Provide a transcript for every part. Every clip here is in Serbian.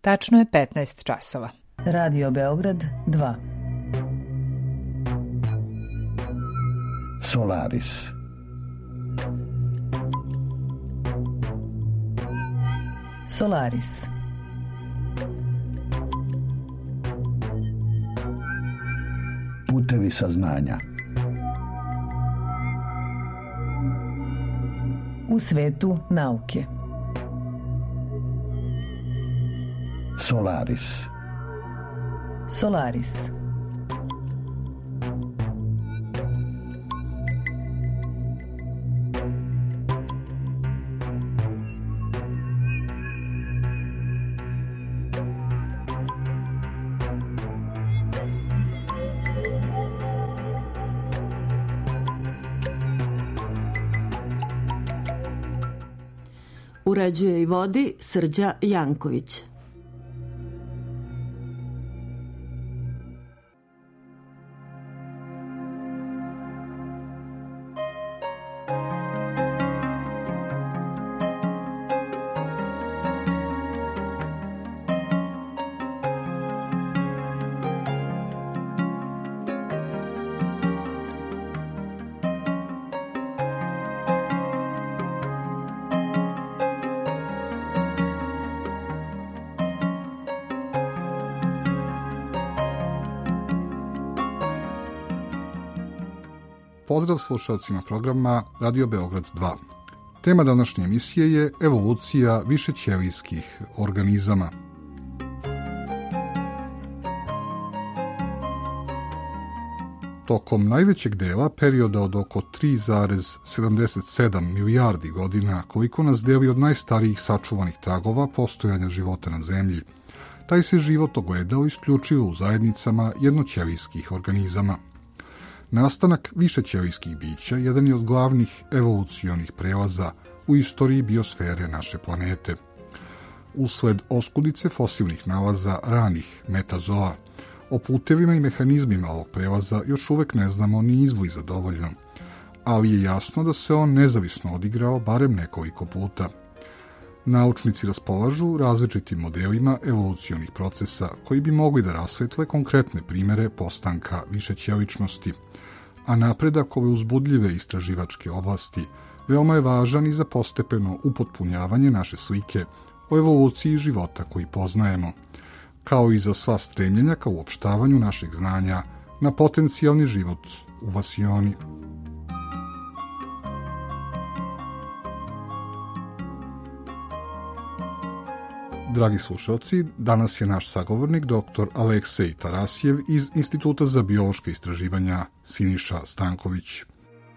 Tačno je 15 časova. Radio Beograd 2. Solaris. Solaris. Putevi saznanja. U svetu nauke. Solaris. Solaris. Uređuje i vodi Srđa Janković. Pozdrav slušalcima programa Radio Beograd 2. Tema današnje emisije je evolucija višećelijskih organizama. Tokom najvećeg dela perioda od oko 3,77 milijardi godina, koliko nas deli od najstarijih sačuvanih tragova postojanja života na Zemlji, taj se život ogledao isključivo u zajednicama jednoćelijskih organizama. Nastanak višećelijskih bića jedan je od glavnih evolucionih prelaza u istoriji biosfere naše planete. Usled oskudice fosilnih nalaza ranih metazoa, o putevima i mehanizmima ovog prelaza još uvek ne znamo ni izbliza dovoljno, ali je jasno da se on nezavisno odigrao barem nekoliko puta. Naučnici raspolažu različitim modelima evolucionih procesa koji bi mogli da rasvetle konkretne primere postanka višećeličnosti, a napredak ove uzbudljive istraživačke oblasti veoma je važan i za postepeno upotpunjavanje naše slike o evoluciji života koji poznajemo, kao i za sva stremljenja ka uopštavanju našeg znanja na potencijalni život u vasioni. Dragi slušalci, danas je naš sagovornik dr. Aleksej Tarasjev iz Instituta za biološka istraživanja Siniša Stanković.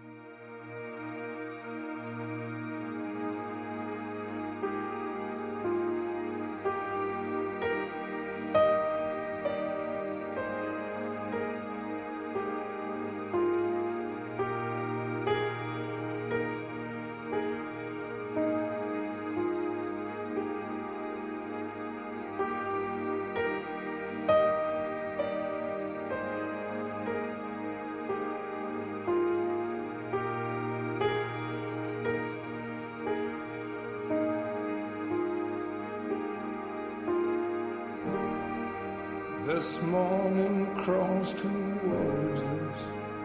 This morning crawls towards us,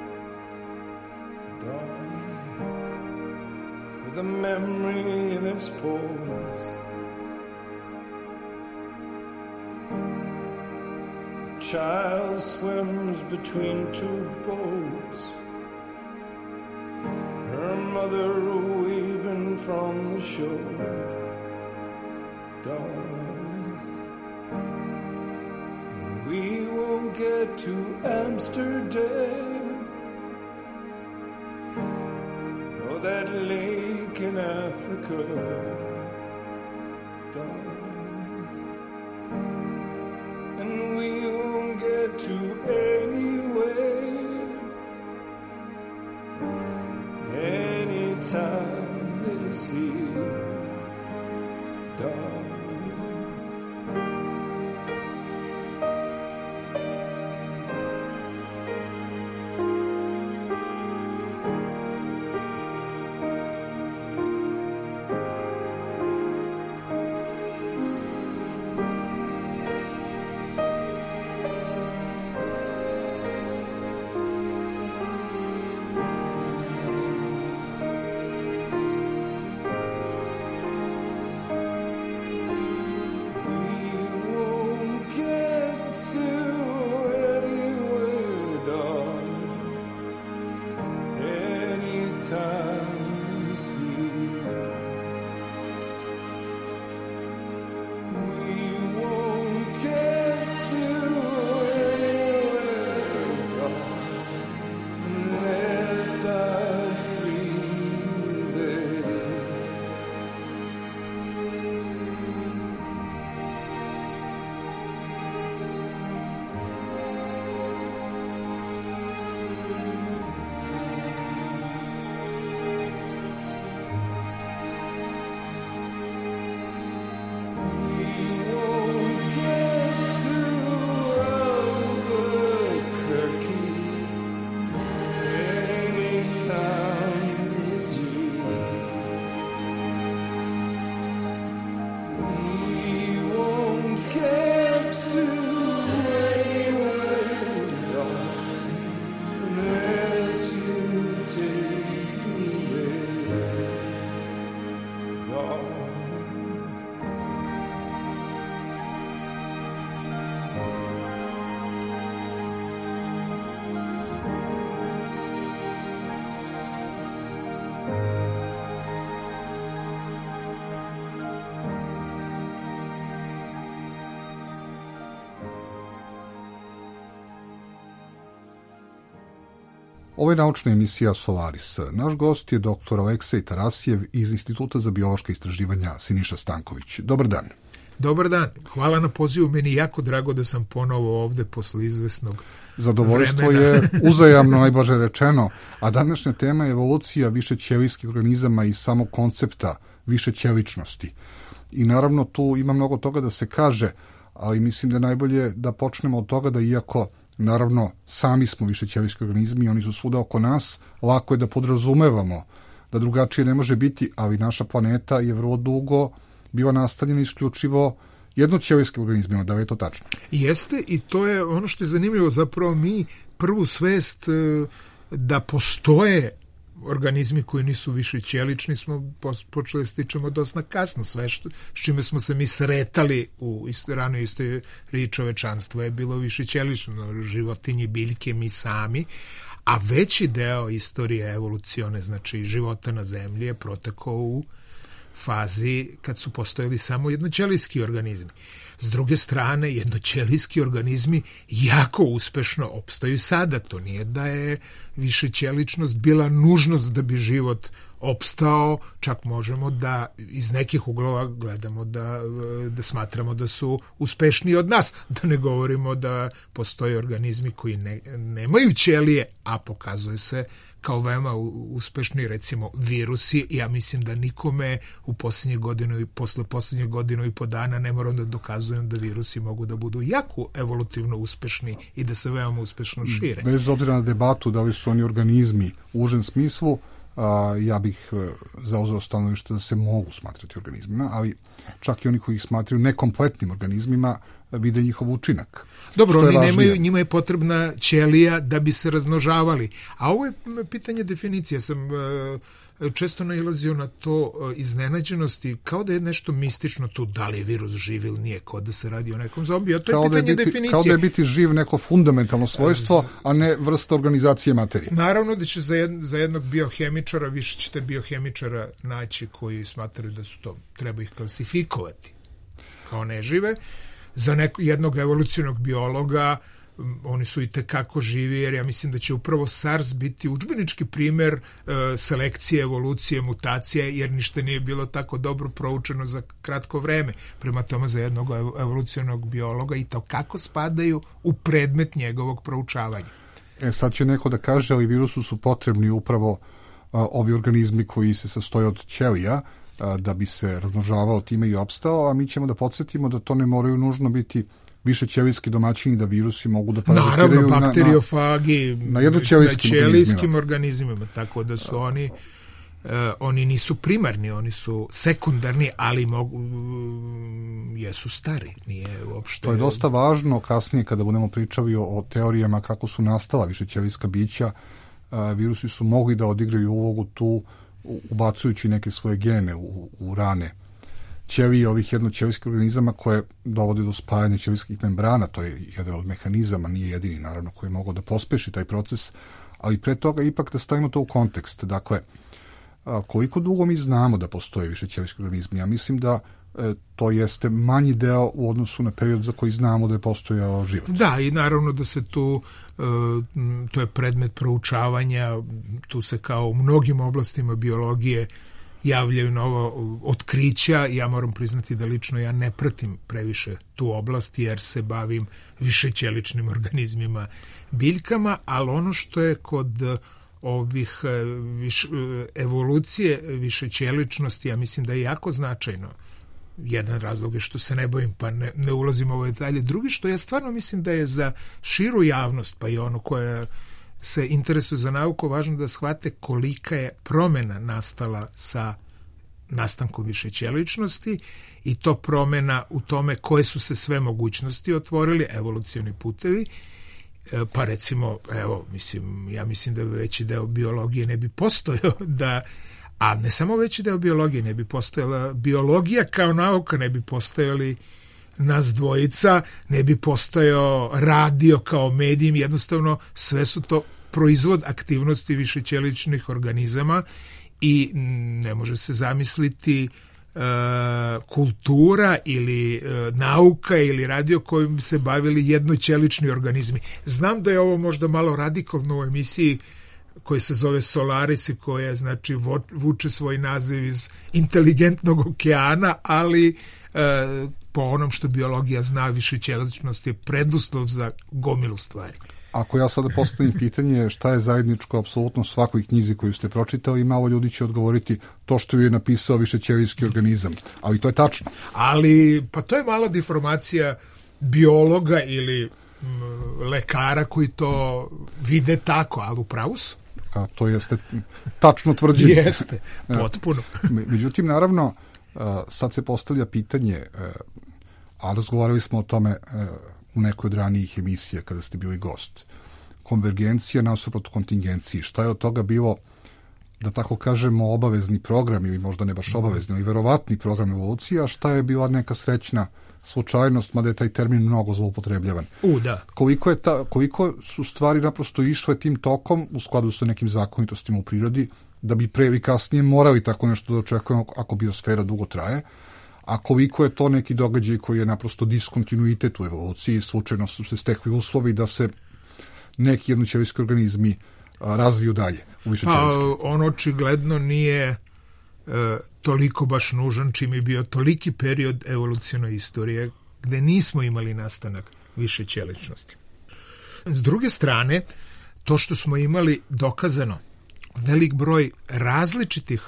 darling, with a memory in its pores. A child swims between two boats, her mother waving from the shore, darling. We won't get to Amsterdam or that lake in Africa, darling. And we won't get to anywhere anytime this year, darling. Ovo je naučna emisija Solaris. Naš gost je dr. Aleksej Tarasijev iz Instituta za biološka istraživanja Siniša Stanković. Dobar dan. Dobar dan. Hvala na pozivu. Meni je jako drago da sam ponovo ovde posle izvesnog Zadovoljstvo vremena. je uzajamno, najblaže rečeno, a današnja tema je evolucija višećelijskih organizama i samog koncepta višećeličnosti. I naravno tu ima mnogo toga da se kaže, ali mislim da je najbolje da počnemo od toga da iako naravno sami smo višećelijski organizmi, oni su svuda oko nas, lako je da podrazumevamo da drugačije ne može biti, ali naša planeta je vrlo dugo bila nastavljena isključivo jednoćelijskim organizmima, da li je to tačno? Jeste, i to je ono što je zanimljivo, zapravo mi prvu svest da postoje organizmi koji nisu višećelični smo počeli stičemo dosta kasno. Sve s čime smo se mi sretali u ranoj istoriji čovečanstva je bilo višećelično, životinje, biljke, mi sami, a veći deo istorije evolucione, znači života na zemlji, je protekao u fazi kad su postojali samo jednoćelijski organizmi. S druge strane, jednoćelijski organizmi jako uspešno opstaju sada. To nije da je višećeličnost bila nužnost da bi život opstao, čak možemo da iz nekih uglova gledamo da smatramo da su uspešniji od nas, da ne govorimo da postoje organizmi koji nemaju ćelije, a pokazuju se kao veoma uspešni, recimo virusi. Ja mislim da nikome u posle posljednjih godinu i po dana ne moram da dokazujem da virusi mogu da budu jako evolutivno uspešni i da se veoma uspešno šire. Bez obzira na debatu da li su oni organizmi u užem smislu, ja bih zauzeo stanovište da se mogu smatrati organizmima, ali čak i oni koji ih smatraju nekompletnim organizmima vide njihov učinak. Dobro, oni nemaju, njima je potrebna ćelija da bi se razmnožavali. A ovo je pitanje definicije. Sam često nailazio na to iznenađenosti, kao da je nešto mistično tu, da li je virus živ ili nije, kao da se radi o nekom zombiju. A to je pitanje definicije. Kao da je biti živ neko fundamentalno svojstvo, a ne vrsta organizacije materije. Naravno da će za jednog biohemičara, više ćete biohemičara naći koji smatraju da su to, treba ih klasifikovati kao nežive. Za jednog evolucionog biologa oni su i tekako živi, jer ja mislim da će upravo SARS biti udžbenički primer selekcije, evolucije, mutacije, jer ništa nije bilo tako dobro proučeno za kratko vreme. Prema tome, za jednog evolucionog biologa i to kako spadaju u predmet njegovog proučavanja. Sad će neko da kaže, ali virusu su potrebni upravo ovi organizmi koji se sastoje od ćelija, da bi se razmnožavao, time i opstao, a mi ćemo da podsjetimo da to ne moraju nužno biti višećelijski domaćini, da virusi mogu da parazitiraju. Naravno, bakteriofagi na jednoćelijskim organizmima, tako da su oni nisu primarni, oni su sekundarni, ali jesu stari. Nije uopšte... To je dosta važno kasnije kada budemo pričali o teorijama kako su nastala višećelijska bića. Virusi su mogli da odigraju ulogu tu ubacujući neke svoje gene u rane ćelije ovih jednoćelijskih organizama koje dovode do spajanja ćelijskih membrana. To je jedan od mehanizama, nije jedini naravno, koji je mogao da pospeši taj proces, ali pre toga ipak da stavimo to u kontekst. Dakle, koliko dugo mi znamo da postoje višećelijski organizmi? Ja mislim da to jeste manji deo u odnosu na period za koji znamo da je postojao život. Da, i naravno da se tu, to je predmet proučavanja, tu se kao u mnogim oblastima biologije javljaju novo otkrića. Ja moram priznati da lično ja ne pratim previše tu oblast, jer se bavim višećeličnim organizmima, biljkama, ali ono što je kod ovih evolucije višećeličnosti, ja mislim da je jako značajno. Jedan razlog je što se ne bojim, pa ne ulazim u ove detalje. Drugi, što ja stvarno mislim da je za širu javnost, pa i ono koja se interesuje za nauku, važno da shvate kolika je promena nastala sa nastankom višećeličnosti, i to promena u tome koje su se sve mogućnosti otvorili, evolucioni putevi. Pa recimo, ja mislim da veći deo biologije ne bi postojao a ne samo veći deo biologije, ne bi postojala biologija kao nauka, ne bi postojali nas dvojica, ne bi postojao radio kao medij, jednostavno sve su to proizvod aktivnosti višećeličnih organizama i ne može se zamisliti kultura ili nauka ili radio kojim bi se bavili jednoćelični organizmi. Znam da je ovo možda malo radikalno u emisiji koji se zove Solaris i koja znači vuče svoj naziv iz inteligentnog okeana, ali po onom što biologija zna, višećeličnost je preduslov za gomilu stvari. Ako ja sada postavim pitanje šta je zajedničko apsolutno svakoj knjizi koju ste pročitali, malo ljudi će odgovoriti to što je napisao višećelijski organizam. Ali to je tačno. Ali, pa to je malo deformacija biologa ili lekara koji to vide tako, ali u pravu su. A to jeste tačno tvrđenje. Jeste, potpuno. Međutim, naravno, sad se postavlja pitanje, a razgovarali smo o tome u nekoj od ranijih emisija kada ste bili gost. Konvergencija nasuprot kontingenciji. Šta je od toga bilo, da tako kažemo, obavezni program ili možda ne baš obavezni, ali verovatni program evolucije, a šta je bila neka srećna slučajnost, mada je taj termin mnogo zloupotrebljavan. Da. Koliko su stvari naprosto išle tim tokom u skladu sa nekim zakonitostima u prirodi, da bi pre ili kasnije morali tako nešto da očekujemo ako biosfera dugo traje, a koliko je to neki događaj koji je naprosto diskontinuitet u evoluciji, slučajno su se stekli uslovi da se neki jednoćelijski organizmi razviju dalje u višećelijski. Pa on očigledno nije toliko baš nužan, čim je bio toliki period evolucionoj istorije gde nismo imali nastanak višećeličnosti. S druge strane, to što smo imali dokazano velik broj različitih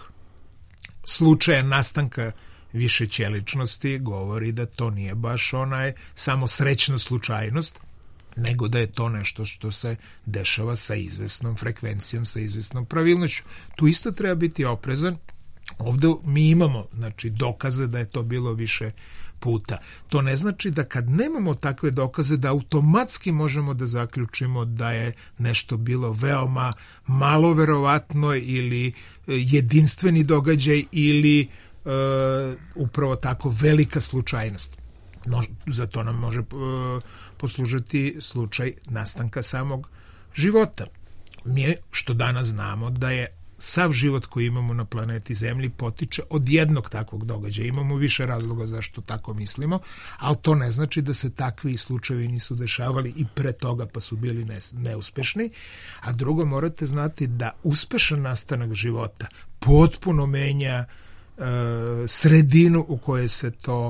slučaja nastanka višećeličnosti govori da to nije baš samo srećna slučajnost, nego da je to nešto što se dešava sa izvesnom frekvencijom, sa izvesnom pravilnošću. Tu isto treba biti oprezan. Ovde mi imamo dokaze da je to bilo više puta. To ne znači da kad nemamo takve dokaze da automatski možemo da zaključimo da je nešto bilo veoma malo verovatno ili jedinstveni događaj ili upravo tako velika slučajnost. Za to nam može poslužiti slučaj nastanka samog života. Mi što danas znamo da je sav život koji imamo na planeti Zemlji potiče od jednog takvog događaja. Imamo više razloga zašto tako mislimo, ali to ne znači da se takvi slučajevi nisu dešavali i pre toga pa su bili neuspešni. A drugo, morate znati da uspešan nastanak života potpuno menja sredinu u kojoj se to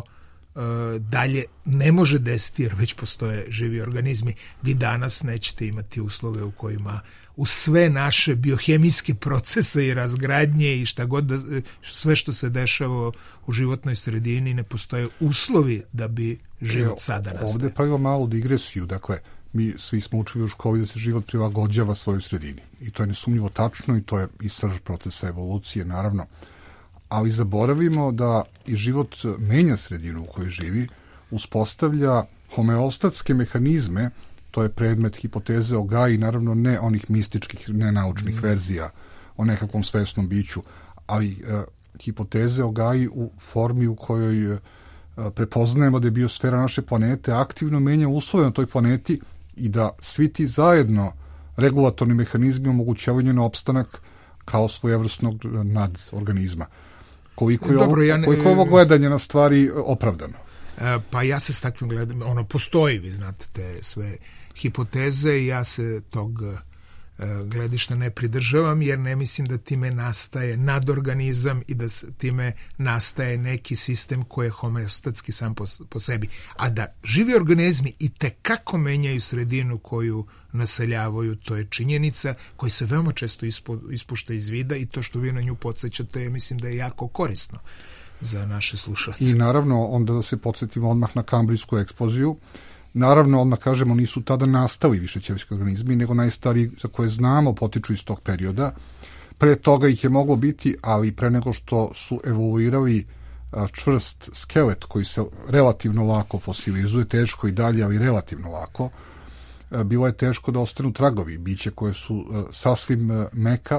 dalje ne može desiti jer već postoje živi organizmi. Vi danas nećete imati uslove u kojima u sve naše biohemijske procese i razgradnje i šta god sve što se dešava u životnoj sredini ne postoje uslovi da bi život sada nastao. Ovde pravimo malu digresiju, dakle mi svi smo učili u školi da se život prilagođava svojoj sredini i to je nesumnjivo tačno i to je i srž procesa evolucije naravno, ali zaboravimo da i život menja sredinu u kojoj živi, uspostavlja homeostatske mehanizme. To je predmet hipoteze o Gaji, naravno ne onih mističkih, nenaučnih verzija o nekakvom svesnom biću, ali hipoteze o Gaji u formi u kojoj prepoznajemo da je biosfera naše planete aktivno menja uslove na toj planeti i da svi ti zajedno regulatorni mehanizmi omogućavaju njen opstanak kao svojevrsnog nadorganizma. Koliko je ovo gledanje na stvari opravdano? Pa ja se s takvim gledam, postoji, vi znate, te sve hipoteze i ja se tog gledišta ne pridržavam jer ne mislim da time nastaje nadorganizam i da time nastaje neki sistem koji je homeostatski sam po sebi. A da živi organizmi i tekako menjaju sredinu koju naseljavaju, to je činjenica koja se veoma često ispušta iz vida i to što vi na nju podsjećate, mislim da je jako korisno za naše slušalce. I naravno, onda da se podsjetimo odmah na kambrijsku eksploziju. Naravno, odmah kažemo, nisu tada nastali višećelijski organizmi, nego najstariji za koje znamo potiču iz tog perioda. Pre toga ih je moglo biti, ali pre nego što su evoluirali čvrst skelet koji se relativno lako fosilizuje, teško i dalje, ali relativno lako, bilo je teško da ostanu tragovi, biće koje su sasvim meka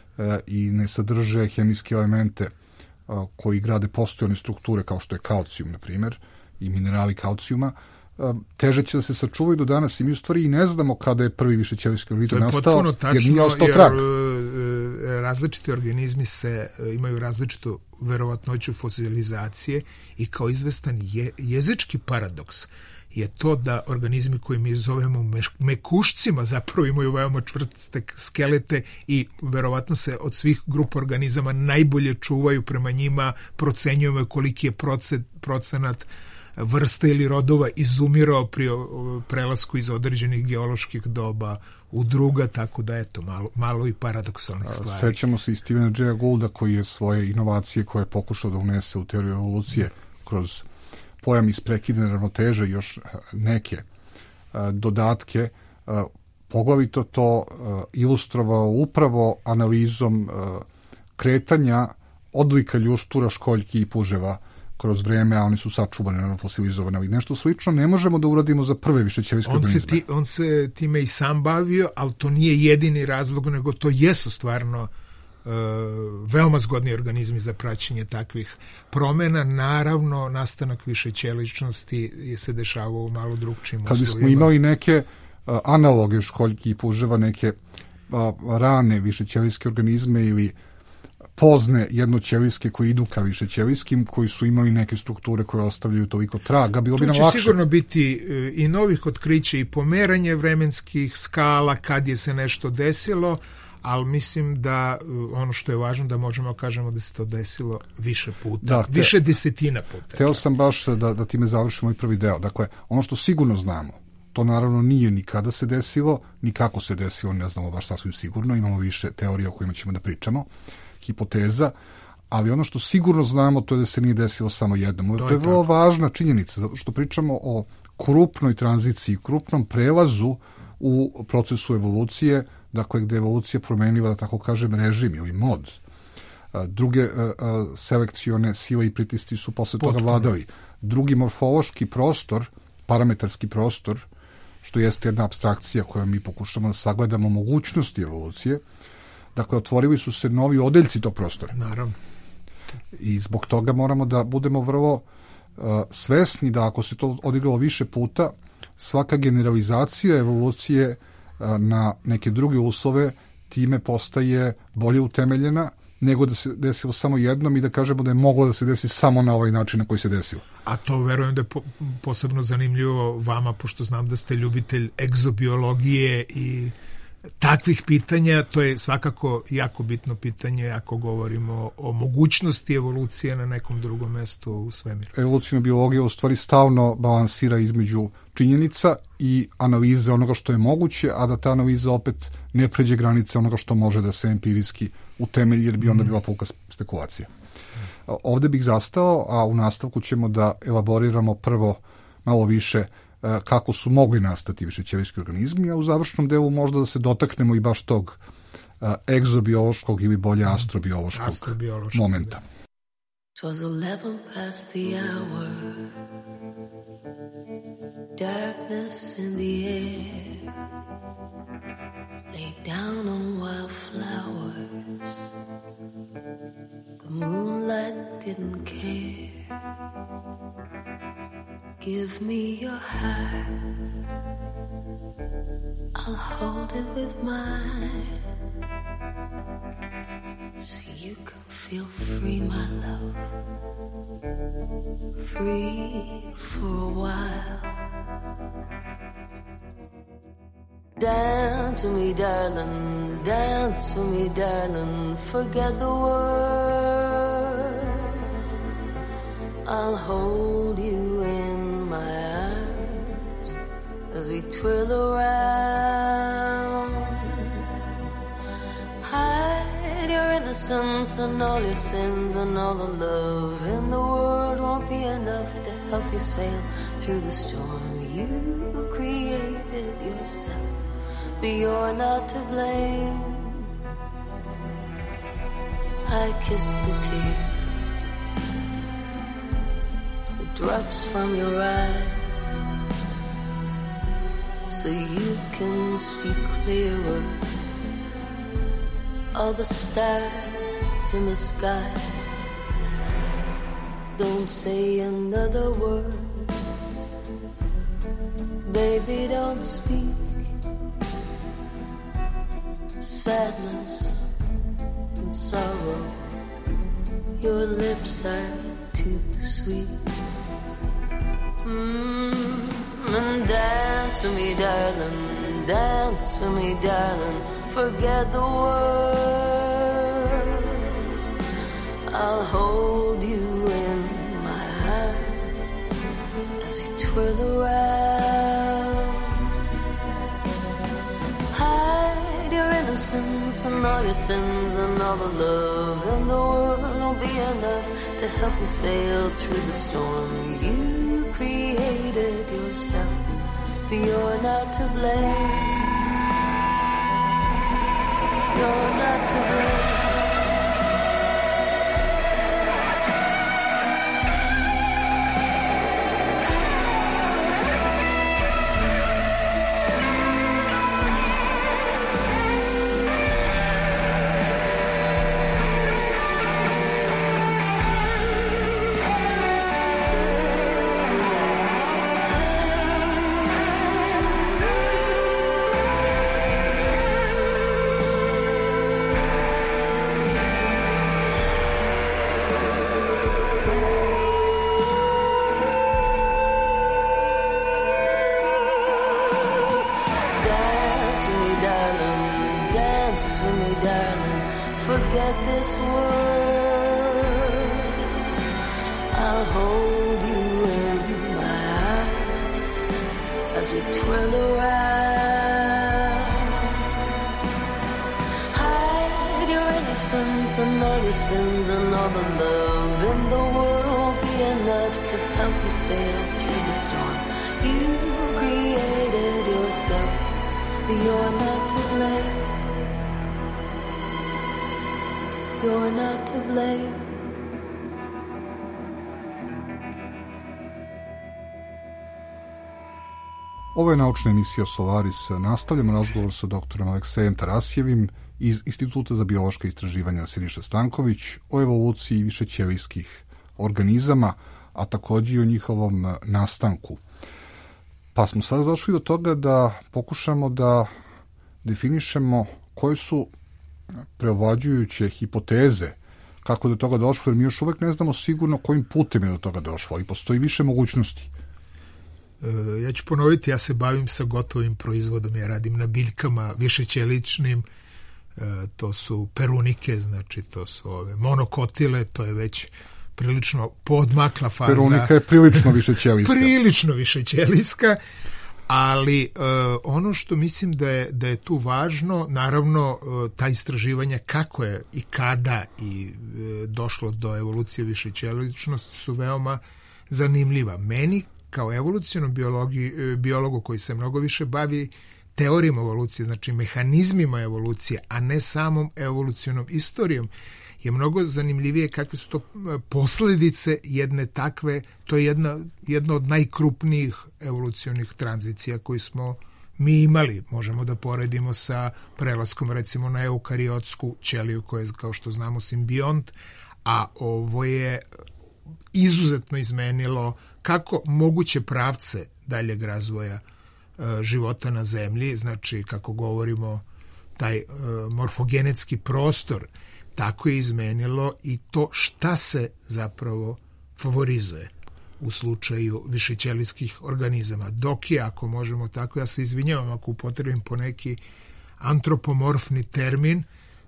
i ne sadrže hemijske elemente koji grade postojane strukture kao što je kalcijum, na primjer, i minerali kalcijuma, teže će da se sačuvaju do danas i mi u stvari i ne znamo kada je prvi višećelijski organizam nastao, jer nije ostao trag. različiti organizmi imaju različitu verovatnoću fosilizacije i kao izvestan jezički paradoks je to da organizmi koji mi zovemo mekušcima zapravo imaju veoma čvrste skelete i verovatno se od svih grupa organizama najbolje čuvaju, prema njima procenjujemo koliki je procenat vrsta ili rodova izumirao pri prelasku iz određenih geoloških doba u druga, tako da eto, malo i paradoksalnih stvari. Sećamo se i Stevena J. Goulda koji je svoje inovacije koje je pokušao da unese u teoriju evolucije kroz pojam isprekidne ravnoteže i još neke dodatke, poglavito to ilustrovao upravo analizom kretanja odlika ljuštura, školjki i puževa kroz vreme, a oni su sačuvani, fosilizovani, ali nešto slično ne možemo da uradimo za prve višećelijske organizme. On se time i sam bavio, ali to nije jedini razlog, nego to jesu stvarno veoma zgodni organizmi za praćenje takvih promena. Naravno, nastanak višećeličnosti se dešava u malo drugčijim uslovima. Kad bismo imali neke analoge školjki i puževa, neke rane višećelijske organizme ili pozne jednoćelijske koji idu ka višećelijskim, koji su imali neke strukture koje ostavljaju toliko traga, bilo bi nam lakše. Tu će sigurno biti i novih otkrića i pomeranje vremenskih skala kad je se nešto desilo, ali mislim da ono što je važno da možemo kažemo da se to desilo više puta, više desetina puta. Teo sam baš da time završimo i prvi deo. Dakle, ono što sigurno znamo, to naravno nije nikada se desilo, ni kako se desilo, ne znamo baš sasvim sigurno, imamo više teorija o kojima ćemo da pričamo, hipoteza, ali ono što sigurno znamo to je da se nije desilo samo jednom. To je vrlo važna činjenica, zato što pričamo o krupnoj tranziciji, krupnom prelazu u procesu evolucije, dakle gde je evolucija promenila, da tako kažem, režim ili mod. Druge selekcione sile i pritisci su posle toga vladali. Drugi morfološki prostor, parametarski prostor, što jeste jedna apstrakcija koju mi pokušamo da sagledamo mogućnosti evolucije, dakle, otvorili su se novi odeljci tog prostora. Naravno. I zbog toga moramo da budemo vrlo svesni da ako se to odigralo više puta, svaka generalizacija evolucije na neke druge uslove time postaje bolje utemeljena nego da se desilo samo jednom i da kažemo da je moglo da se desi samo na ovaj način na koji se desilo. A to verujem da je posebno zanimljivo vama, pošto znam da ste ljubitelj egzobiologije i takvih pitanja. To je svakako jako bitno pitanje ako govorimo o mogućnosti evolucije na nekom drugom mestu u svemiru. Evolucijna biologija u stvari stalno balansira između činjenica i analize onoga što je moguće, a da ta analiza opet ne pređe granice onoga što može da se empirijski utemelji, jer bi onda bila puka spekulacija. Ovde bih zastao, a u nastavku ćemo da elaboriramo prvo malo više kako su mogli nastati višećelijski organizmi, a u završnom delu možda da se dotaknemo i baš tog egzobiološkog ili bolje astrobiološkog momenta. 'Twas 11 past the hour, darkness in the air, laid down on wild flowers, the moonlight didn't care. Give me your heart, I'll hold it with mine, so you can feel free, my love, free for a while. Dance with me, darling, dance with me, darling, forget the world, I'll hold you in my arms as we twirl around. Hide your innocence and all your sins, and all the love in the world won't be enough to help you sail through the storm. You created yourself, but you're not to blame. I kissed the tears, drops from your eyes, so you can see clearer all the stars in the sky. Don't say another word, baby, don't speak. Sadness sorrow. Your lips are too sweet. And dance with me, darling, dance with me, darling. Forget the world. I'll hold you in my arms as we twirl around. Hide your innocence and all your sins and all the love in the world won't be enough to help you sail through the storm. You created yourself, but you're not to blame. You're not to blame. Forget this world. I'll hold you in my arms as we twirl around. Hide your innocence and all your sins and all the love in the world won't be enough to help you sail through the storm. You created yourself, but you're not to blame. You're not to blame. Ovo je naučna emisija Solaris. Nastavljamo razgovor sa doktorom Aleksejem Tarasjevim iz Instituta za biološka istraživanja Siniša Stanković o evoluciji višećelijskih organizama, a takođe i o njihovom nastanku. Pa smo sad došli do toga da pokušamo da definišemo koje su preovlađujuće hipoteze kako do toga došlo, jer mi još uvek ne znamo sigurno kojim putem je do toga došlo i postoji više mogućnosti. Ja ću ponoviti, ja se bavim sa gotovim proizvodom, ja radim na biljkama višećeličnim, to su perunike, znači to su ove monokotile, to je već prilično podmakla faza. Perunika je prilično višećelijska. Prilično višećelijska, ali ono što mislim da je tu važno, naravno ta istraživanja kako je i kada i došlo do evolucije višećeličnosti su veoma zanimljiva. Meni kao evolucionom biologu koji se mnogo više bavi teorijom evolucije, znači mehanizmima evolucije, a ne samom evolucionom istorijom, je mnogo zanimljivije kakve su to posljedice jedne takve, to je jedna od najkrupnijih evolucionih tranzicija koji smo mi imali. Možemo da poredimo sa prelaskom recimo na eukariotsku ćeliju koja je, kao što znamo, simbiont, a ovo je izuzetno izmenilo kako moguće pravce daljeg razvoja života na zemlji, znači kako govorimo taj morfogenetski prostor, tako je izmenilo i to šta se zapravo favorizuje u slučaju višećelijskih organizama. Dok je, ako možemo tako, ja se izvinjavam ako upotrebim po neki antropomorfni termin,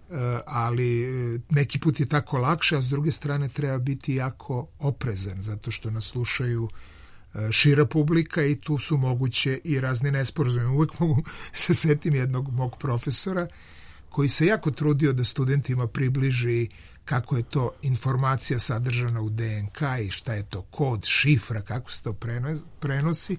ali neki put je tako lakše, a s druge strane treba biti jako oprezan, zato što nas slušaju šira publika i tu su moguće i razni nesporazumi. Uvijek mogu se setim jednog mog profesora koji se jako trudio da studentima približi kako je to informacija sadržana u DNK i šta je to kod, šifra, kako se to prenosi.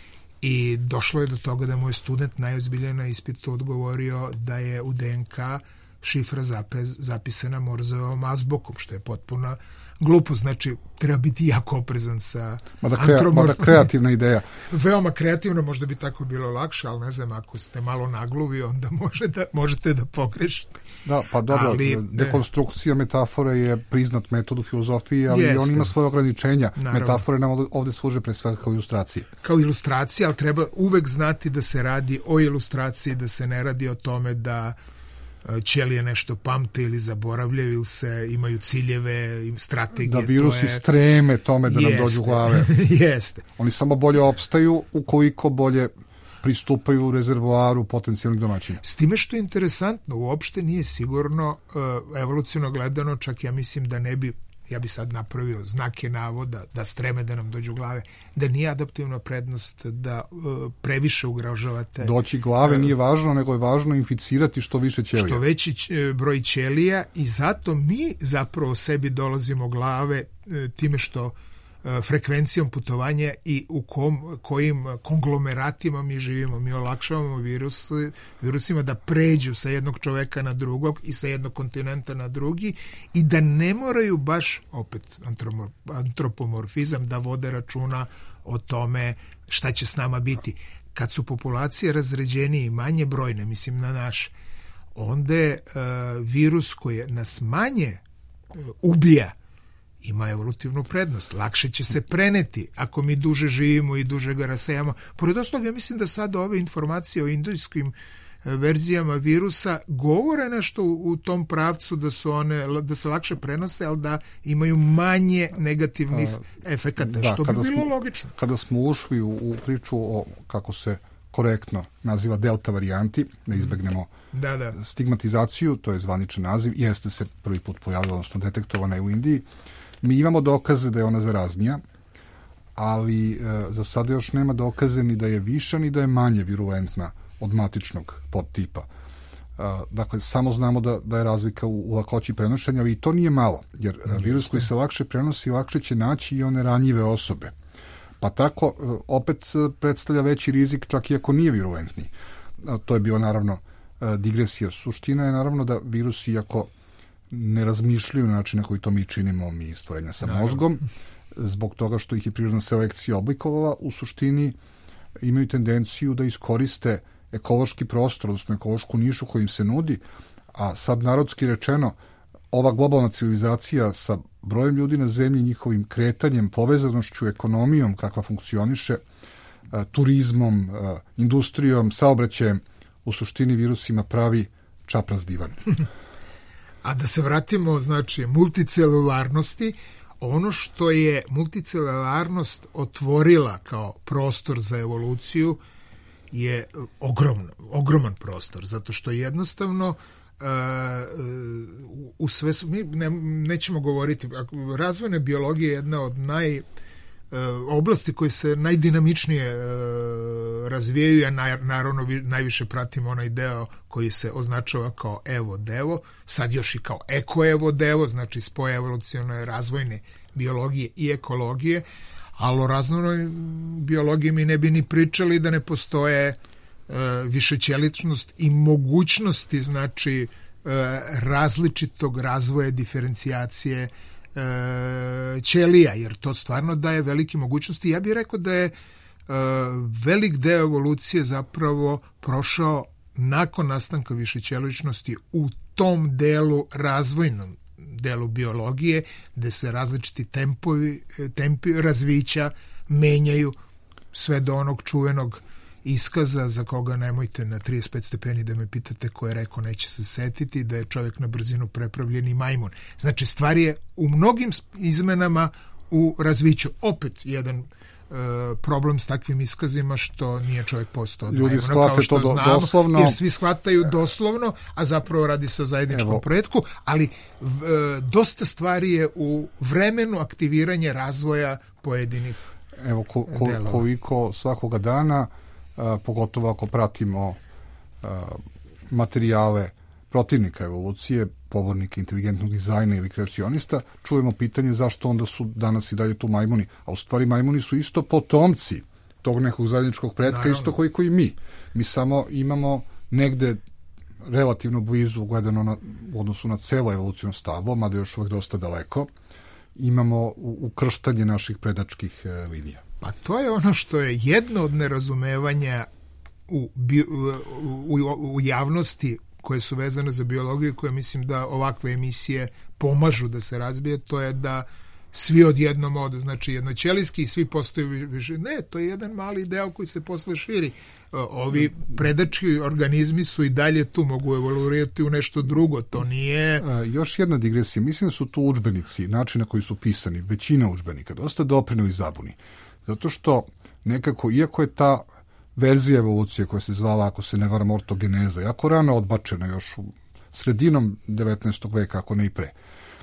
I došlo je do toga da mu je student najozbiljnije na ispitu odgovorio da je u DNK šifra zapisana Morzeovom azbukom, što je potpuno glupo. Znači, treba biti jako oprezan sa mada kreativna ideja. Veoma kreativno, možda bi tako bilo lakše, ali ne znam, ako ste malo nagluvi, onda možete da pogrešite. Da, pa dobro, ali dekonstrukcija metafore je priznat metod u filozofiji, ali on ima svoje ograničenja. Naravno. Metafore nam ovde služe pre svega kao ilustracije. Kao ilustracija, ali treba uvek znati da se radi o ilustraciji, da se ne radi o tome da ćelije nešto pamte ili zaboravljaju ili se imaju ciljeve, strategije. Da virusi streme tome da nam dođu glave. Jeste. Oni samo bolje opstaju ukoliko bolje pristupaju u rezervoaru potencijalnih domaćina. S time što je interesantno, uopšte nije sigurno, evoluciono gledano, čak ja mislim da ne bi, ja bi sad napravio znake navoda da streme da nam dođu glave, da nije adaptivna prednost da previše ugrožavate. Doći glave nije važno, nego je važno inficirati što više ćelija. Što veći broj ćelija i zato mi zapravo sebi dolazimo glave time što frekvencijom putovanja i u kojim konglomeratima mi živimo. Mi olakšavamo virusima da pređu sa jednog čoveka na drugog i sa jednog kontinenta na drugi i da ne moraju baš, opet antropomorfizam, da vode računa o tome šta će s nama biti. Kad su populacije razređenije i manje brojne, mislim na naš, onda virus koji nas manje ubija ima evolutivnu prednost. Lakše će se preneti ako mi duže živimo i duže ga rasejamo. Pored ostalog, ja mislim da sad ove informacije o indijskim verzijama virusa govore nešto u tom pravcu da se lakše prenose, ali da imaju manje negativnih efekata, što bi bilo logično. Kada smo ušli u priču o, kako se korektno naziva, delta varijanti, da izbegnemo stigmatizaciju, to je zvaničan naziv, jeste se prvi put pojavila, odnosno detektovana je u Indiji. Mi imamo dokaze da je ona zaraznija, ali za sada još nema dokaze ni da je viša, ni da je manje virulentna od matičnog podtipa. Dakle, samo znamo da je razlika u lakoći prenošenja, ali i to nije malo, jer virus koji se lakše prenosi, lakše će naći i one ranjive osobe. Pa tako, opet predstavlja veći rizik, čak i ako nije virulentni. To je bio, naravno, digresija. Suština je, naravno, da virusi, iako ne razmišljaju na način na koji to mi činimo, mi stvorenja sa mozgom, zbog toga što ih je prirodna selekcija oblikovala, u suštini imaju tendenciju da iskoriste ekološki prostor, odnosno ekološku nišu koju im se nudi, a sad narodski rečeno, ova globalna civilizacija sa brojem ljudi na zemlji, njihovim kretanjem, povezanošću, ekonomijom kakva funkcioniše, turizmom, industrijom, saobraćajem, u suštini virusima pravi čapraz divan. A da se vratimo, znači, multicelularnosti, ono što je multicelularnost otvorila kao prostor za evoluciju je ogroman prostor, zato što jednostavno u sve, mi nećemo govoriti, razvojna biologija je jedna od oblasti koje se najdinamičnije razvijaju, a naravno najviše pratimo onaj deo koji se označava kao evo-devo, sad još i kao eko-evo-devo, znači spoj evolucionalne razvojne biologije i ekologije, ali o razvojnoj biologiji mi ne bi ni pričali da ne postoje višećeličnost i mogućnosti, znači različitog razvoja, diferencijacije ćelija, jer to stvarno daje velike mogućnosti. Ja bih rekao da je velik deo evolucije zapravo prošao nakon nastanka višećeličnosti u tom delu, razvojnom delu biologije, gde se različiti tempi razvića menjaju sve do onog čuvenog iskaza za koga nemojte na 35 stepeni da me pitate ko je rekao, neće se setiti, da je čovjek na brzinu prepravljeni majmun. Znači, stvar je u mnogim izmenama u razviću. Opet jedan problem s takvim iskazima što nije čovjek postao od majmuna, kao što znamo, doslovno, jer svi shvataju doslovno, a zapravo radi se o zajedničkom projektu, ali dosta stvari je u vremenu aktiviranja razvoja pojedinih delova. Koliko svakoga dana, pogotovo ako pratimo materijale protivnika evolucije, pobornika inteligentnog dizajna ili kreacionista, čujemo pitanje zašto onda su danas i dalje tu majmuni. A u stvari majmuni su isto potomci tog nekog zajedničkog pretka, naravno, isto koliko i mi. Mi samo imamo negde relativno blizu, gledano u odnosu na celo evolucijno stablo, mada još uvek dosta daleko, imamo ukrštanje naših predačkih linija. Pa to je ono što je jedno od nerazumevanja u javnosti koje su vezane za biologiju, koje mislim da ovakve emisije pomažu da se razbije, to je da svi odjednom odu, znači jednoćelijski i svi postaju više. Ne, to je jedan mali deo koji se posle širi. Ovi predački organizmi su i dalje tu, mogu evoluirati u nešto drugo, to nije... Još jedna digresija, mislim da su tu udžbenici, način na koji su pisani, većina udžbenika, dosta doprineli zabuni. Zato što nekako, iako je ta verzija evolucije koja se zvala, ako se ne varam, ortogeneza, jako rano odbačena još u sredinom 19. veka, ako ne i pre.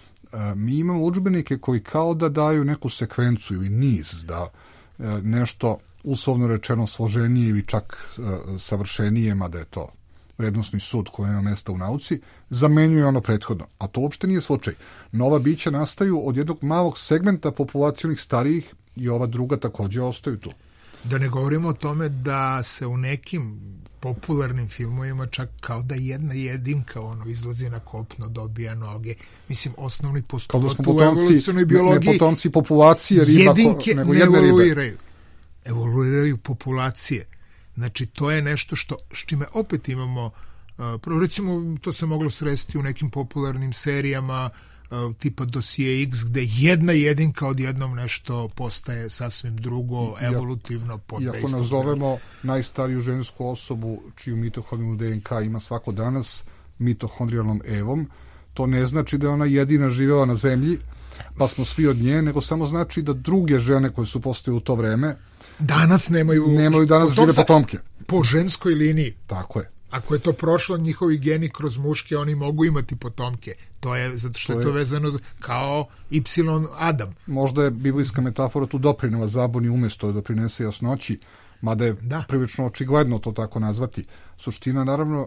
Mi imamo udžbenike koji kao da daju neku sekvencu ili niz, da nešto uslovno rečeno složenije ili čak savršenije, mada je to vrednosni sud koji nema mesta u nauci, zamenjuje ono prethodno. A to uopšte nije slučaj. Nova bića nastaju od jednog malog segmenta populacionih starijih i ova druga također ostaju tu. Da ne govorimo o tome da se u nekim popularnim filmovima čak kao da jedna jedinka izlazi na kopno, dobija noge. Mislim, osnovni postulat u evolucionoj biologiji. Ne potomci populacije riba, jedinke nego ne jedne evoluiraju. ribe. Evoluiraju populacije. Znači, to je nešto s čime opet imamo, recimo, to se moglo sresti u nekim popularnim serijama, tipa Dosije X, gde jedna jedinka odjednom nešto postaje sasvim drugo, evolutivno pod dejstvom. Iako nazovemo najstariju žensku osobu čiju mitohondrijalnu DNK ima svako danas mitohondrijalnom Evom, to ne znači da je ona jedina živjela na zemlji, pa smo svi od nje, nego samo znači da druge žene koje su postojale u to vreme danas nemaju danas žive potomke. Po ženskoj liniji. Tako je. Ako je to prošlo njihovi geni kroz muške, oni mogu imati potomke. To je zato što je to vezano kao Y Adam. Možda je biblijska metafora tu doprinela zabuni umjesto da doprinese jasnoći, mada je prilično očigledno to tako nazvati. Suština naravno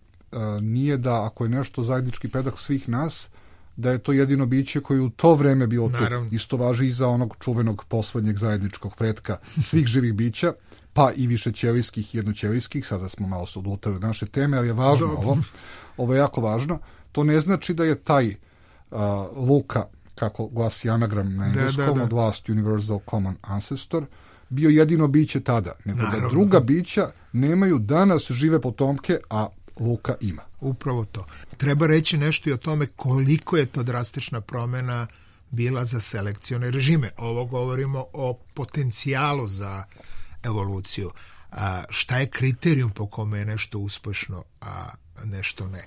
nije da ako je nešto zajednički predah svih nas, da je to jedino biće koje u to vreme bilo tu. Isto važi i za onog čuvenog poslednjeg zajedničkog pretka svih živih bića, pa i višećelijskih i jednoćelijskih. Sada smo malo se odlutali od naše teme, ali je važno ovo. Ovo je jako važno. To ne znači da je taj Luka, kako glasi anagram na engleskom, od last Universal Common Ancestor, bio jedino biće tada. Nego da druga bića nemaju danas žive potomke, a Luka ima. Upravo to. Treba reći nešto i o tome koliko je to drastična promjena bila za selekcione režime. Ovo govorimo o potencijalu za evoluciju. Šta je kriterijum po kome je nešto uspešno, a nešto ne?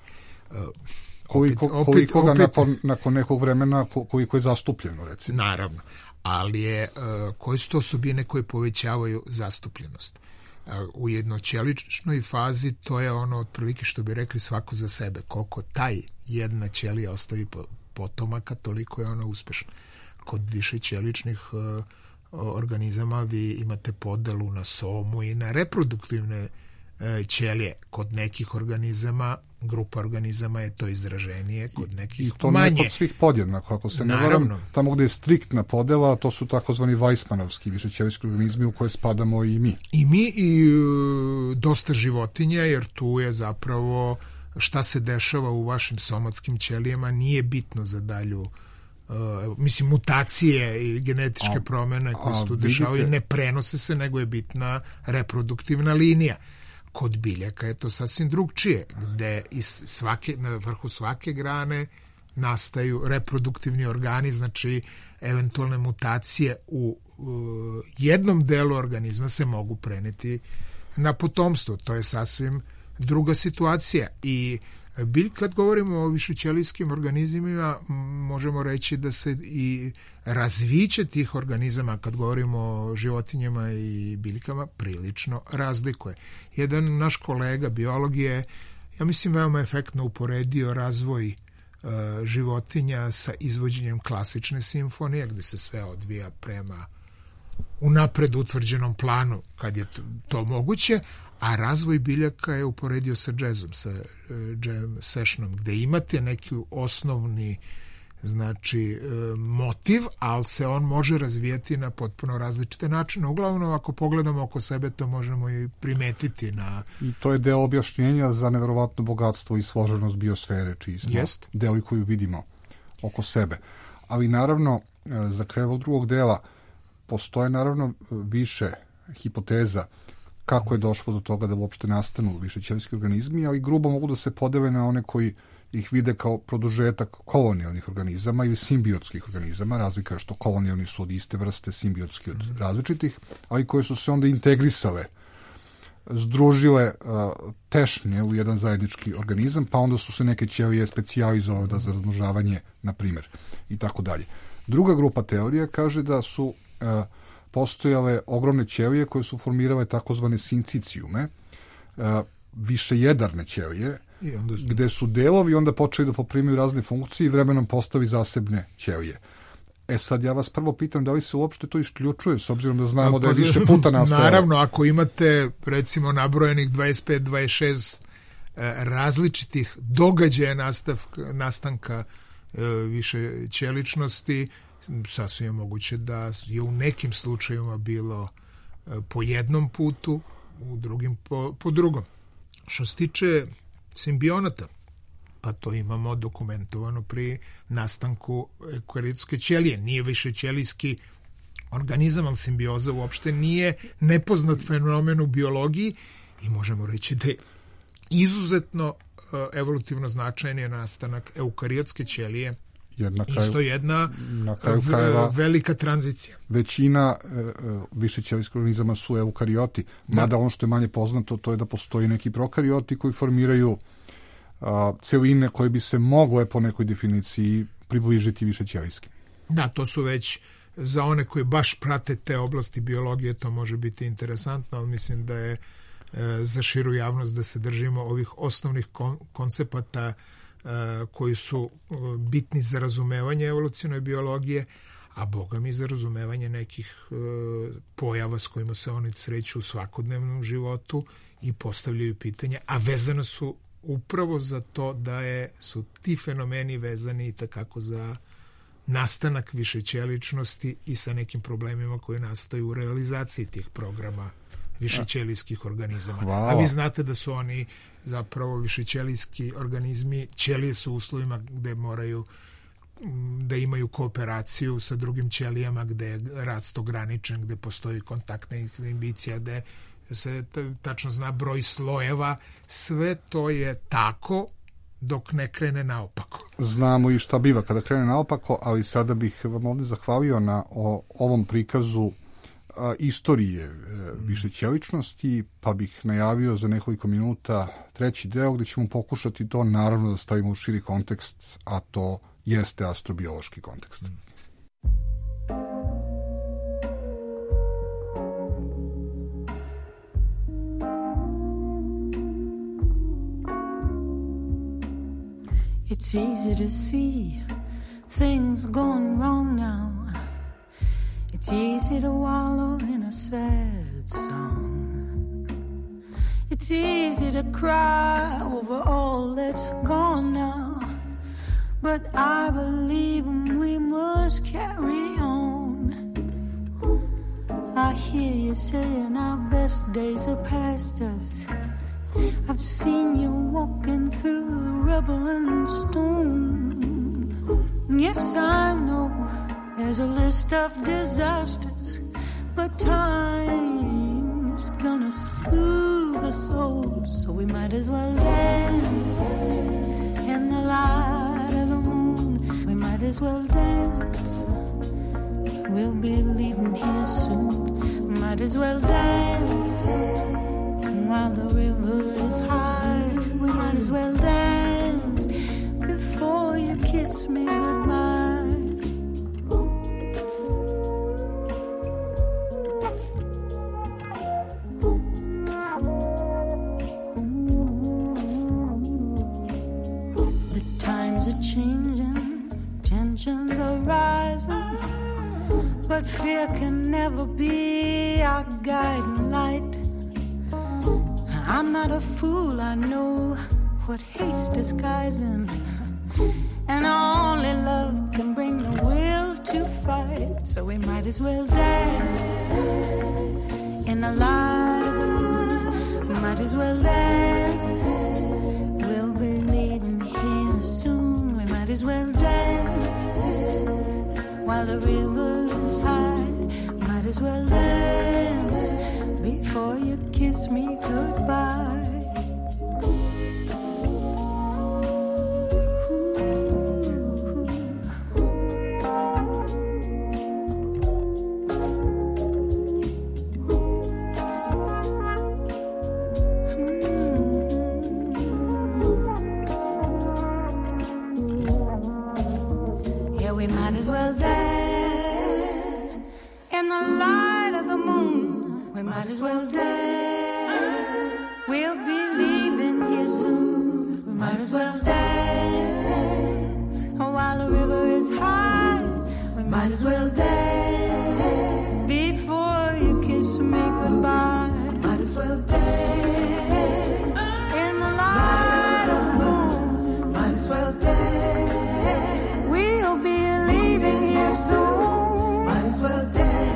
Koliko ga nakon nekog vremena, koliko je zastupljeno, recimo. Naravno. Ali koje su to osobine koje povećavaju zastupljenost? U jednoćeličnoj fazi to je ono otprilike što bi rekli svako za sebe. Koliko taj jedna ćelija ostavi potomaka, toliko je ona uspešna. Kod višećeličnih organizama vi imate podelu na somu i na reproduktivne ćelije. Kod nekih organizama, grupa organizama je to izraženije, kod nekih manje. I to ne kod svih podjednako, ako se ne varam, tamo gde je striktna podela, to su takozvani Weissmanovski višećelijski organizmi u koje spadamo i mi. I mi i dosta životinja, jer tu je zapravo šta se dešava u vašim somatskim ćelijama nije bitno za dalju mutacije i genetičke promjene koje se tu dešavaju ne prenose se, nego je bitna reproduktivna linija. Kod biljaka je to sasvim drugčije, gde na vrhu svake grane nastaju reproduktivni organi, znači eventualne mutacije u jednom delu organizma se mogu preneti na potomstvo. To je sasvim druga situacija. I kad govorimo o višećelijskim organizmima, možemo reći da se i razviće tih organizama, kad govorimo o životinjama i biljkama, prilično razlikuje. Jedan naš kolega, biolog, je, ja mislim, veoma efektno uporedio razvoj životinja sa izvođenjem klasične simfonije, gde se sve odvija prema unapred utvrđenom planu, kad je to moguće, a razvoj biljaka je uporedio sa džezom, sa jam sessionom, gde imate neki osnovni motiv, ali se on može razvijati na potpuno različite načine. Uglavnom, ako pogledamo oko sebe, to možemo i primetiti. I to je deo objašnjenja za neverovatno bogatstvo i složenost biosfere, čiji smo deo i koju vidimo oko sebe. Ali naravno, za kraj ovog drugog dela postoje naravno više hipoteza kako je došlo do toga da uopšte nastanu višećelijski organizmi, ali grubo mogu da se podele na one koji ih vide kao produžetak kolonijalnih organizama ili simbiotskih organizama. Razlika je što kolonijalni su od iste vrste, simbiotski od različitih, ali koje su se onda integrisale, združile tešnje u jedan zajednički organizam, pa onda su se neke ćelije specijalizovale za razmnožavanje, na primjer, i tako dalje. Druga grupa teorija kaže da su postojale ogromne ćelije koje su formirale takozvane sincicijume, višejedarne ćelije, gde su delovi onda počeli da poprimaju razne funkcije i vremenom postavi zasebne ćelije. Sad ja vas prvo pitam da li se uopšte to isključuje, s obzirom da znamo da je više puta nastalo. Naravno, ako imate recimo nabrojenih 25-26 različitih događaja nastanka više ćeličnosti, sasvim je moguće da je u nekim slučajevima bilo po jednom putu, u drugim po drugom. Što se tiče simbionata, pa to imamo dokumentovano pri nastanku eukarijotske ćelije. Nije više ćelijski organizam, ali simbioza uopšte nije nepoznat fenomen u biologiji i možemo reći da je izuzetno evolutivno značajan je nastanak eukarijotske ćelije. Jer na kraju, isto jedna velika tranzicija. Većina višećelijskih organizama su eukarioti, mada ono što je manje poznato to je da postoji neki prokarioti koji formiraju celine koje bi se mogle po nekoj definiciji približiti višećelijskim. Da, to su već za one koji baš prate te oblasti biologije, to može biti interesantno, ali mislim da je za širu javnost da se držimo ovih osnovnih koncepata koji su bitni za razumevanje evolucionalne biologije, a boga mi za razumevanje nekih pojava s kojima se oni sreću u svakodnevnom životu i postavljaju pitanja, a vezano su upravo za to da su ti fenomeni vezani takako za nastanak višećeličnosti i sa nekim problemima koji nastaju u realizaciji tih programa višećelijskih organizama. Hvala. A vi znate da su oni zapravo višećelijski organizmi, ćelije su u uslovima gde moraju da imaju kooperaciju sa drugim ćelijama, gde je rast ograničen, gde postoji kontaktna inhibicija, gde se tačno zna broj slojeva. Sve to je tako dok ne krene naopako. Znamo i šta biva kada krene naopako, ali sada bih vam ovdje zahvalio na ovom prikazu istorije višećeličnosti, pa bih najavio za nekoliko minuta treći deo gdje ćemo pokušati to naravno da stavimo u širi kontekst, a to jeste astrobiološki kontekst. It's easy to see things going wrong now. It's easy to wallow in a sad song. It's easy to cry over all that's gone now. But I believe we must carry on. I hear you saying our best days are past us. I've seen you walking through the rubble and stone. Yes, I know there's a list of disasters, but time's gonna soothe the soul, so we might as well dance in the light of the moon. We might as well dance. We'll be leaving here soon. Might as well dance while the river is high. We might as well dance before you kiss me goodbye. But fear can never be our guiding light. I'm not a fool, I know what hate's disguising. And only love can bring the will to fight. So we might as well dance in the light of the moon. We might as well dance. We'll be leaving here soon. We might as well dance while the river's high. Might as well dance before you kiss me goodbye. Might as well dance before you kiss me goodbye. Might as well dance in the light of the moon. Might as well dance. We'll be leaving here soon. Might as well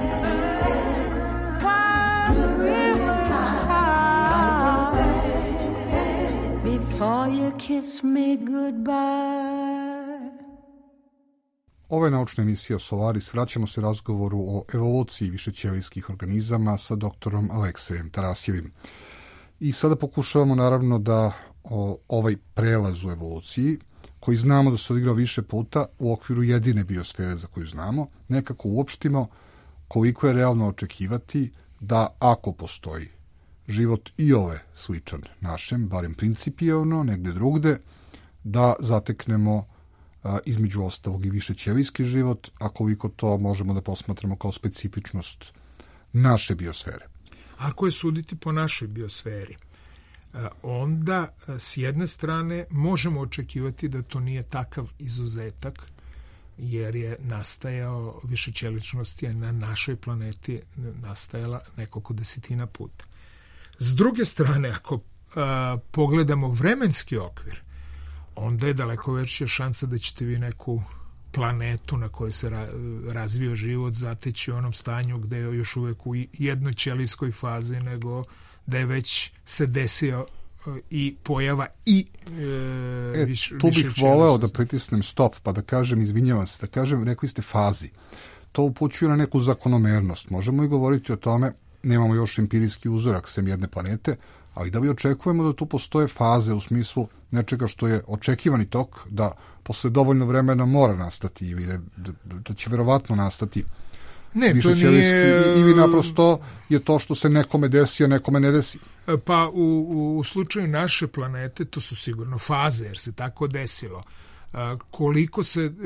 dance while the river's high. Might as well dance before you kiss me goodbye. Ovo je naučna emisija Solaris. Vraćamo se razgovoru o evoluciji višećelijskih organizama sa doktorom Aleksejem Tarasjevim. I sada pokušavamo naravno da ovaj prelaz u evoluciji, koji znamo da se odigrao više puta u okviru jedine biosfere za koju znamo, nekako uopštimo koliko je realno očekivati da ako postoji život i ove sličan našem, barem principijelno, negde drugde, da zateknemo između ostalog i višećelijski život, a koliko to možemo da posmatramo kao specifičnost naše biosfere. Ako je suditi po našoj biosferi, onda s jedne strane možemo očekivati da to nije takav izuzetak, jer je nastajao, višećeličnost je na našoj planeti nastajala nekoliko desetina puta. S druge strane, ako pogledamo vremenski okvir, onda je daleko veća šansa da ćete vi neku planetu na kojoj se razvio život zateći u onom stanju gde je još uvek u jednoćelijskoj fazi, nego da je već se desio i pojava i tu bih voleo da pritisnem stop pa da kažem, izvinjavam se, da kažem, rekli ste fazi. To upućuje na neku zakonomernost. Možemo i govoriti o tome, nemamo još empirijski uzorak sem jedne planete, ali da li očekujemo da tu postoje faze u smislu nečega što je očekivani tok, da posle dovoljno vremena mora nastati ili da će verovatno nastati višećelijski, ili naprosto je to što se nekome desi, a nekome ne desi? Pa u slučaju naše planete to su sigurno faze, jer se tako desilo. Koliko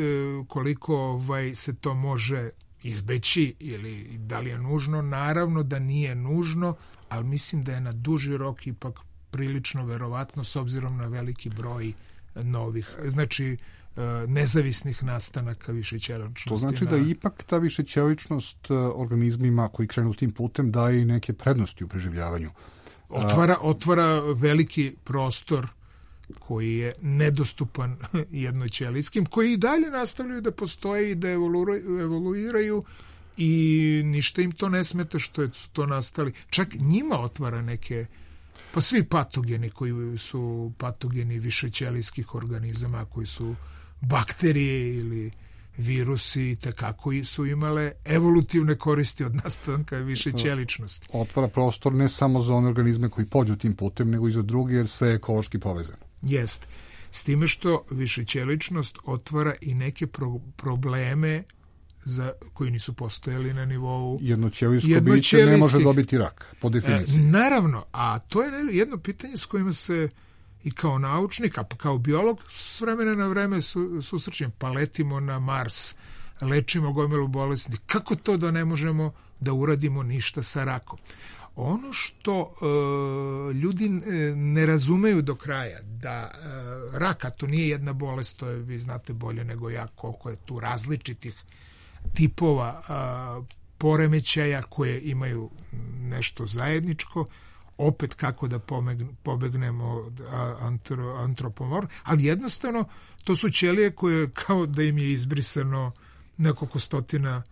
se to može izbeći ili da li je nužno, naravno da nije nužno, ali mislim da je na duži rok ipak prilično verovatno s obzirom na veliki broj novih, znači nezavisnih nastanaka višećeličnosti. To znači da ipak ta višećeličnost organizmima koji krenu tim putem daje i neke prednosti u preživljavanju. Otvara veliki prostor koji je nedostupan jednoćelijskim, koji i dalje nastavljaju da postoje i da evoluiraju i ništa im to ne smeta što su to nastali. Čak njima otvara neke, pa svi patogeni koji su patogeni višećelijskih organizama, koji su bakterije ili virusi, tekako su imale evolutivne koristi od nastanka višećeličnosti. Otvara prostor ne samo za one organizme koji pođu tim putem, nego i za druge, jer sve je ekološki povezano. Jeste. S time što višećeličnost otvara i neke probleme koji nisu postojali na nivou jednoćelijsko biće ne može dobiti rak, po definiciji. Naravno, a to je jedno pitanje s kojima se i kao naučnik, a kao biolog s vremena na vreme susrećem, pa letimo na Mars, lečimo gomilu bolesti. Kako to da ne možemo da uradimo ništa sa rakom? Ono što ljudi ne razumeju do kraja, da raka to nije jedna bolest, to je, vi znate bolje nego ja koliko je tu različitih tipova poremećaja koje imaju nešto zajedničko, opet kako da pobegnemo od antropomorfa, ali jednostavno to su ćelije koje kao da im je izbrisano nekoliko stotina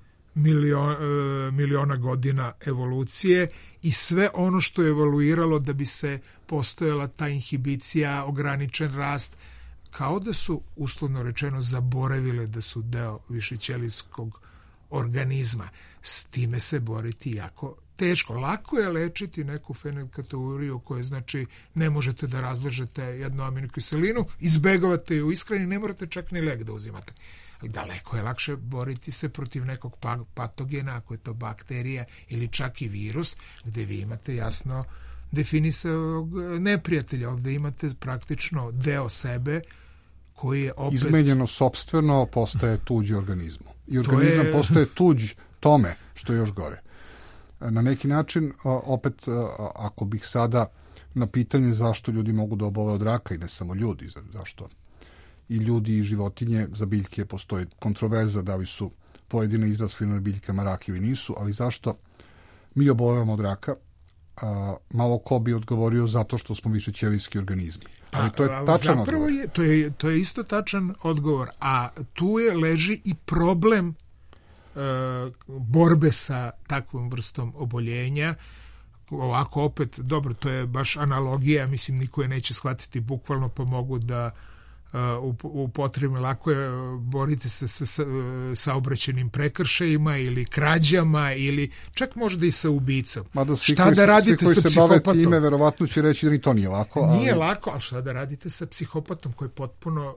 miliona godina evolucije i sve ono što je evoluiralo da bi se postojala ta inhibicija, ograničen rast, kao da su, uslovno rečeno, zaboravile da su deo višećelijskog organizma. S time se boriti jako teško. Lako je lečiti neku fenilketonuriju koje znači ne možete da razlažete jednu aminokiselinu, izbegavate ju u ishrani, ne morate čak ni lek da uzimate. Daleko je lakše boriti se protiv nekog patogena, ako je to bakterija ili čak i virus, gde vi imate jasno definisanog neprijatelja. Ovde imate praktično deo sebe koji je opet... Izmenjeno sopstveno postaje tuđi organizmu. I organizam postaje tuđ tome, što je još gore. Na neki način, opet, ako bih sada na pitanje zašto ljudi mogu da obole od raka, i ne samo ljudi, zašto i ljudi i životinje, za biljke postoji kontroverza da li su pojedine izrastvene biljkama rakivi nisu, ali zašto mi obolevamo od raka? Malo ko bi odgovorio zato što smo višećelijski organizmi. Ali to je tačan odgovor. To je isto tačan odgovor, a tu leži i problem borbe sa takvom vrstom oboljenja. Ovako opet, dobro, to je baš analogija, mislim niko je neće shvatiti bukvalno, pa mogu da upotrebim, lako je boriti se sa saobraćajnim prekršajima ili krađama ili čak možda i sa ubicom. Šta da radite sa psihopatom? Svi koji se bave time verovatno će reći da ni to nije lako. Nije lako, ali šta da radite sa psihopatom koji je potpuno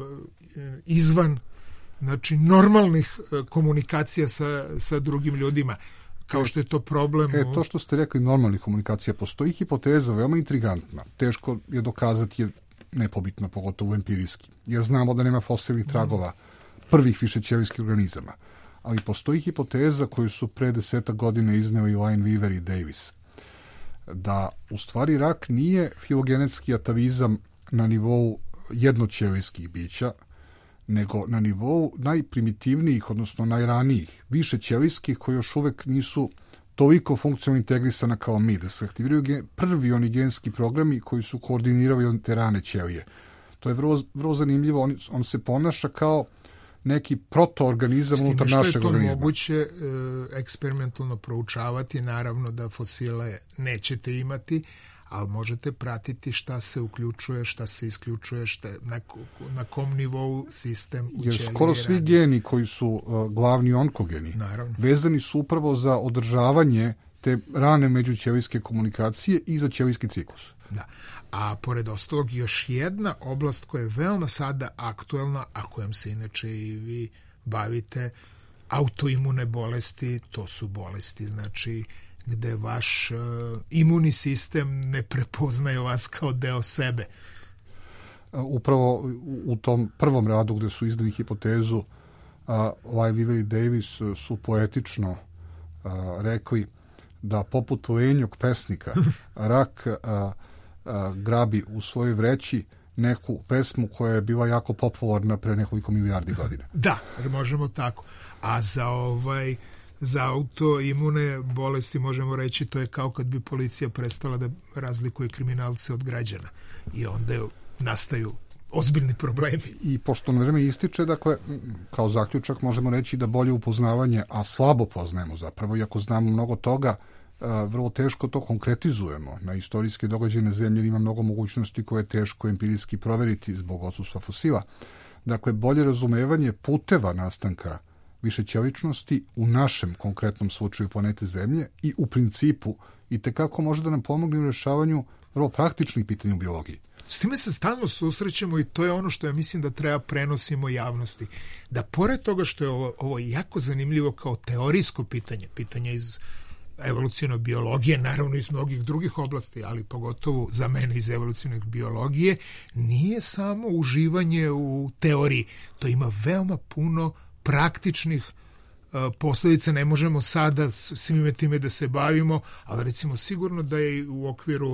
izvan, znači, normalnih komunikacija sa drugim ljudima, kao što je to problem. To što ste rekli, normalnih komunikacija, postoji hipoteza veoma intrigantna. Teško je dokazati, je nepobitno, pogotovo empirijski, jer znamo da nema fosilnih tragova prvih višećelijskih organizama. Ali postoji hipoteza koju su pre 10 godina izneli Line Weaver i Davis, da u stvari rak nije filogenetski atavizam na nivou jednoćelijskih bića, nego na nivou najprimitivnijih, odnosno najranijih, višećelijskih, koji još uvek nisu toliko funkcionalno integrisana kao mi, da se aktiviraju prvi oni genski programi koji su koordinirali te rane ćelije. To je vrlo zanimljivo, on se ponaša kao neki protoorganizam unutar našeg organizma. Što je to moguće eksperimentalno proučavati, naravno da fosile nećete imati, ali možete pratiti šta se uključuje, šta se isključuje, na kom nivou sistem u ćeliji radi. Jer skoro svi geni koji su glavni onkogeni, naravno, vezani su upravo za održavanje te rane međućelijske komunikacije i za ćelijski ciklus. Da. A pored ostalog još jedna oblast koja je veoma sada aktuelna, a kojom se inače i vi bavite, autoimune bolesti, to su bolesti, znači, gde vaš imunni sistem ne prepoznaje vas kao deo sebe. Upravo u tom prvom radu gde su izdali hipotezu, Line Weaver i Davis su poetično rekli da poput lenjog pesnika rak grabi u svojoj vreći neku pesmu koja je bila jako popularna pre nekoliko milijardi godina. Da, možemo tako. A za autoimune bolesti možemo reći, to je kao kad bi policija prestala da razlikuje kriminalce od građana. I onda nastaju ozbiljni problemi. I pošto na vreme ističe, dakle, kao zaključak možemo reći da bolje upoznavanje, a slabo poznajemo zapravo, iako znamo mnogo toga, vrlo teško to konkretizujemo. Na istorijske događaje na zemlji ima mnogo mogućnosti koje je teško empirijski proveriti zbog odsustva fosila. Dakle, bolje razumevanje puteva nastanka višećeličnosti u našem konkretnom slučaju planete Zemlje i u principu itekako može da nam pomogne u rešavanju vrlo praktičnih pitanja u biologiji. S time se stalno susrećemo i to je ono što ja mislim da treba prenosimo javnosti. Da pored toga što je ovo jako zanimljivo kao teorijsko pitanje iz evolucijne biologije, naravno iz mnogih drugih oblasti, ali pogotovo za mene iz evolucijne biologije, nije samo uživanje u teoriji. To ima veoma puno praktičnih posljedica. Ne možemo sada svime time da se bavimo, ali recimo sigurno da je u okviru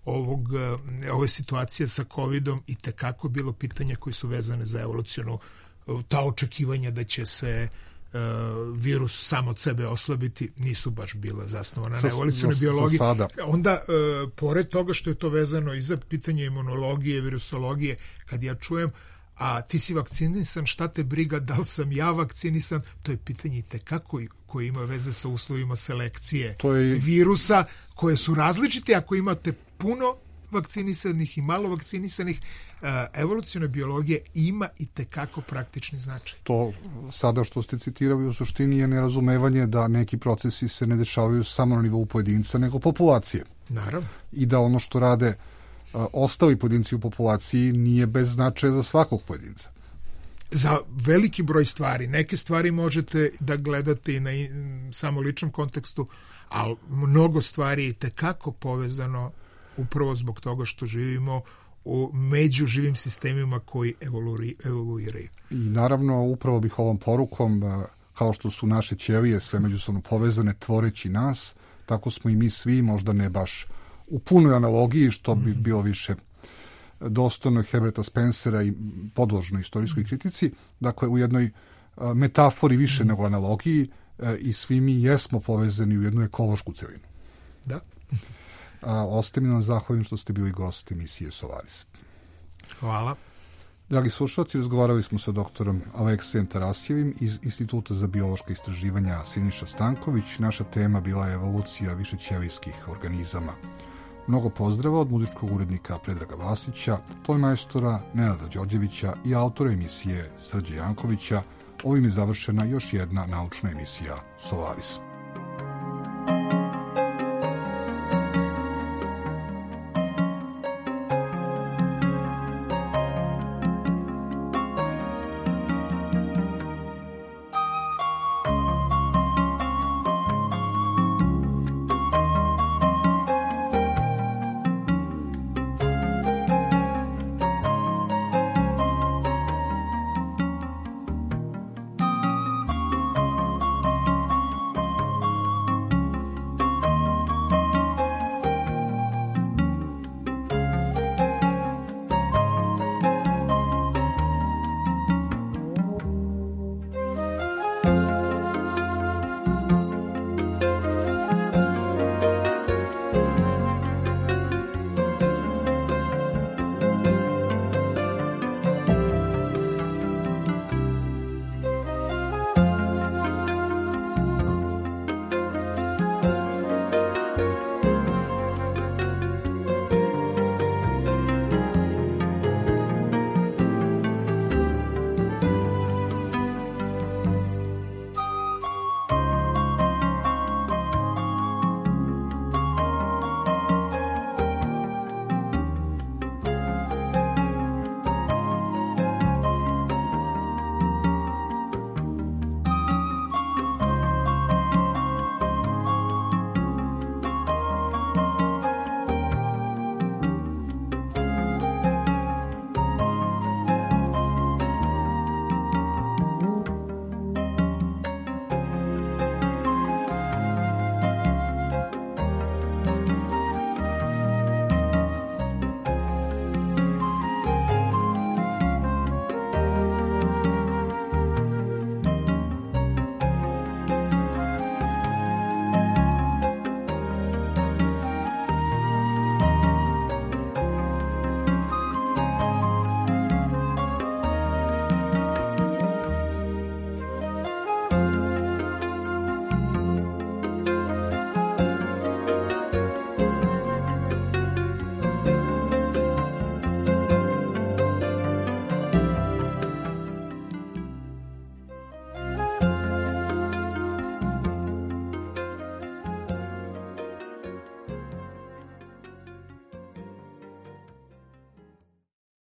ove situacije sa COVID-om i tekako bilo pitanja koji su vezane za evolucijnu, ta očekivanja da će se virus sam od sebe oslabiti nisu baš bila zasnovana na evolucijnoj biologiji. Onda, pored toga što je to vezano i za pitanje imunologije, virusologije, kad ja čujem a ti si vakcinisan, šta te briga, da li sam ja vakcinisan, to je pitanje itekako koje ima veze sa uslovima selekcije virusa, koje su različite. Ako imate puno vakcinisanih i malo vakcinisanih, evolucijna biologija ima itekako praktični značaj. To sada što ste citirali u suštini je nerazumevanje da neki procesi se ne dešavaju samo na nivou pojedinca, nego populacije. Naravno. I da ono što rade ostali pojedinci u populaciji nije bez značaja za svakog pojedinca. Za veliki broj stvari. Neke stvari možete da gledate i na samo ličnom kontekstu, ali mnogo stvari je itekako povezano upravo zbog toga što živimo među živim sistemima koji evoluiraju. I naravno, upravo bih ovom porukom, kao što su naše ćelije sve međusobno povezane tvoreći nas, tako smo i mi svi, možda ne baš u punoj analogiji, što bi bilo više dostojno Herberta Spencera i podložno istorijskoj kritici, dakle u jednoj metafori više nego analogiji i svi mi jesmo povezani u jednu ekološku celinu. Da. Ostaje mi nam zahvalim što ste bili gost emisije Solaris. Hvala. Dragi slušalci, razgovarali smo sa doktorom Aleksejem Tarasjevim iz Instituta za biološka istraživanja Siniša Stanković. Naša tema bila je evolucija višećelijskih organizama. Mnogo pozdrava od muzičkog urednika Predraga Vasića, tonmajstora Nenada Đorđevića i autora emisije Srđe Jankovića. Ovim je završena još jedna naučna emisija Solaris.